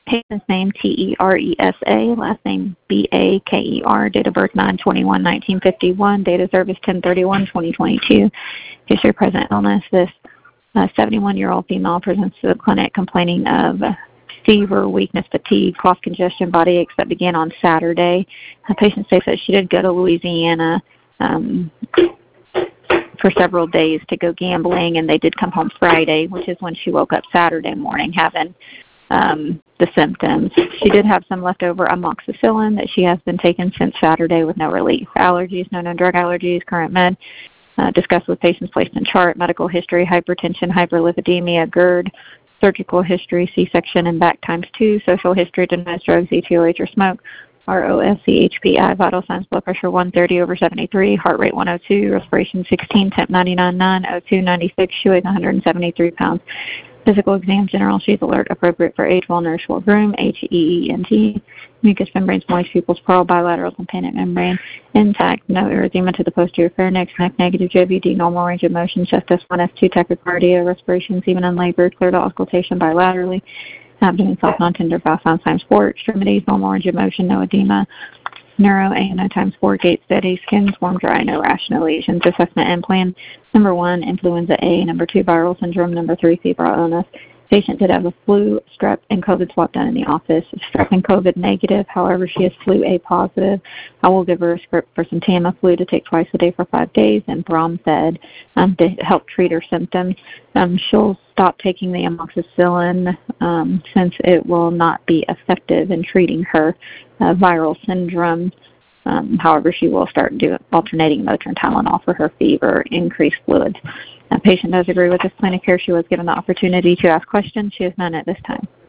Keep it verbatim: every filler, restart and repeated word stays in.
Patient's name, T E R E S A, last name B A K E R, date of birth nine twenty-one nineteen fifty-one, date of service ten thirty-one twenty twenty-two. History of present illness. This seventy-one-year-old female presents to the clinic complaining of fever, weakness, fatigue, cough, congestion, body aches that began on Saturday. The patient states that she did go to Louisiana um, for several days to go gambling, and they did come home Friday, which is when she woke up Saturday morning having um, the symptoms. She did have some leftover amoxicillin that she has been taking since Saturday with no relief. Allergies, no known drug allergies, current med. Uh, discussed with patients placed in chart, medical history, hypertension, hyperlipidemia, GERD, surgical history, C-section and back times two, social history, denies drugs, E T O H or smoke, R O S C H P I, vital signs, blood pressure one thirty over seventy-three, heart rate one oh two, respiration sixteen, temp ninety-nine point nine, O two ninety-six, she weighs one hundred seventy-three pounds. Physical exam, general, she's alert, appropriate for age, well nourished, well groomed, H E E N T, mucous membranes, moist, pupils, pearl, bilateral, tympanic membrane, intact, no erythema to the posterior pharynx, neck negative, J V D, normal range of motion, chest S one, S two, tachycardia, respiration, semen unlabored, clear to auscultation bilaterally, abdomen soft, non-tender, bowel sound times four, extremities, normal range of motion, no edema, neuro, A N O times four, gait steady, skin warm, dry, no rash, no lesions. Assessment and plan. Number one, influenza A. Number two, viral syndrome. Number three, febrile illness. Patient did have a flu, strep, and COVID swab done in the office. Strep and COVID negative. However, she is flu A positive. I will give her a script for some Tamiflu to take twice a day for five days and Bromfed um, to help treat her symptoms. Um, she'll stop taking the amoxicillin um, since it will not be effective in treating her uh, viral syndrome. Um, however, she will start doing alternating Motrin Tylenol for her fever, increased fluids. The patient does agree with this plan of care. She was given the opportunity to ask questions. She has none at this time.